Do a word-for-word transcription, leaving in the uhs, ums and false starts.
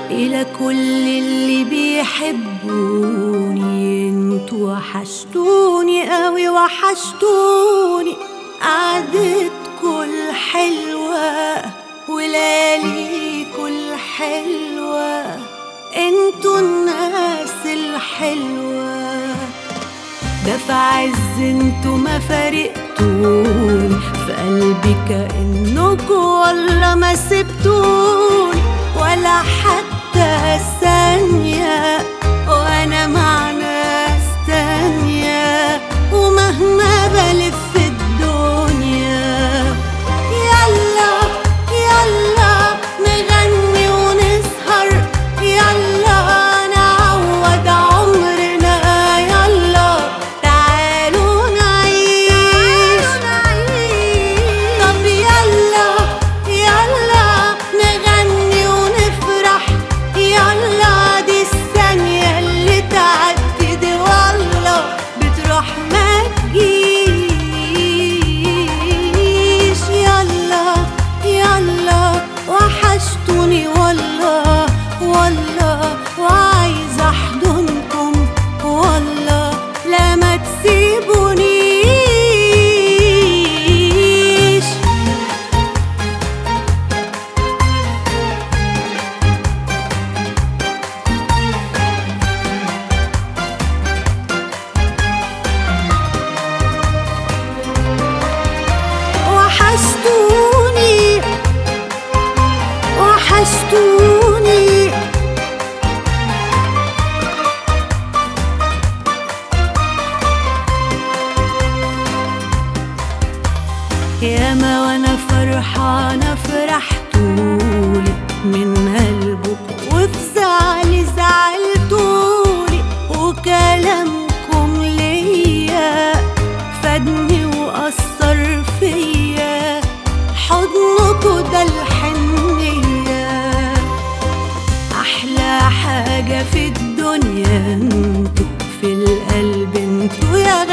إلى كل اللي بيحبوني، انتوا وحشتوني قوي وحشتوني. قعدتكوا الحلوة ولياليكوا الحلوة، انتوا الناس الحلوة. ده في عز انتوا ما فارقتوني، في قلبي كأنكوا والله ما سبتوني ولا حتى ثانية، وانا مع ناس تانية. ومهما بلف الدنيا يلا يلا نغني ونسهر، يلا نعوض عمرنا، يلا تعالوا نعيش. طب يلا يلا نغني ونفرح، يلا دي الثانية اللي تعدي دي والله بتروح ما تجيش. يلا يلا وحشتوني والله والله، وعايزة احضنكم والله لا ما تسيبونيش. وحشتوني وحشتوني ياما وانا فرحانة فرحتولي من قلبكم، وفي زعلي زعلتولي. وكلامكم ليا فادني وأثر فيا، حضنكوا ده الحنية. أحلى حاجة في الدنيا انتوا، في القلب انتوا يا